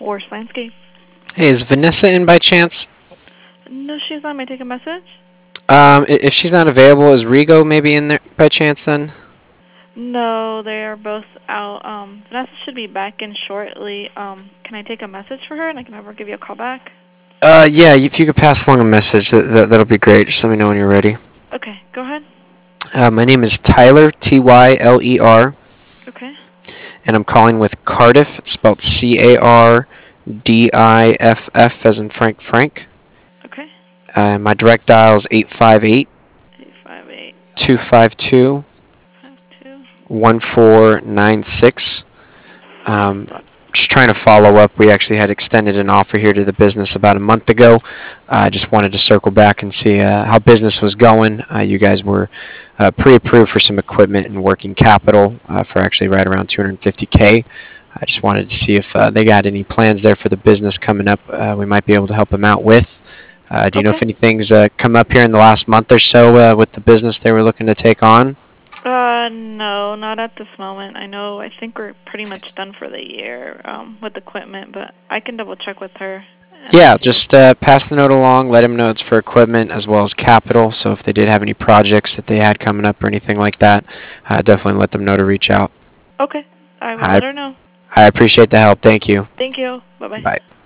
Force Landscape. Hey, is Vanessa in by chance? No, she's not. May I take a message? If she's not available, is Rigo maybe in there by chance then? No, they are both out. Vanessa should be back in shortly. Can I take a message for her and I can have her give you a call back? Yeah, if you could pass along a message, that'll be great. Just let me know when you're ready. Okay, go ahead. My name is Tyler, Tyler, Okay. and I'm calling with Cardiff. It's spelled Cardiff, as in Frank. Okay. My direct dial is 858 858 252 52. 1496. Just trying to follow up. We actually had extended an offer here to the business about a month ago. I just wanted to circle back and see how business was going. You guys were pre-approved for some equipment and working capital for actually right around 250K. I just wanted to see if they got any plans there for the business coming up we might be able to help them out with. Do you know if Okay. anything's come up here in the last month or so with the business they were looking to take on? No, not at this moment. I think we're pretty much done for the year, with equipment, but I can double check with her and Yeah, see. just pass the note along. Let them know it's for equipment as well as capital. So if they did have any projects that they had coming up or anything like that, definitely let them know to reach out. Okay, I will I let her know. I appreciate the help. Thank you. Thank you. Bye-bye. Bye.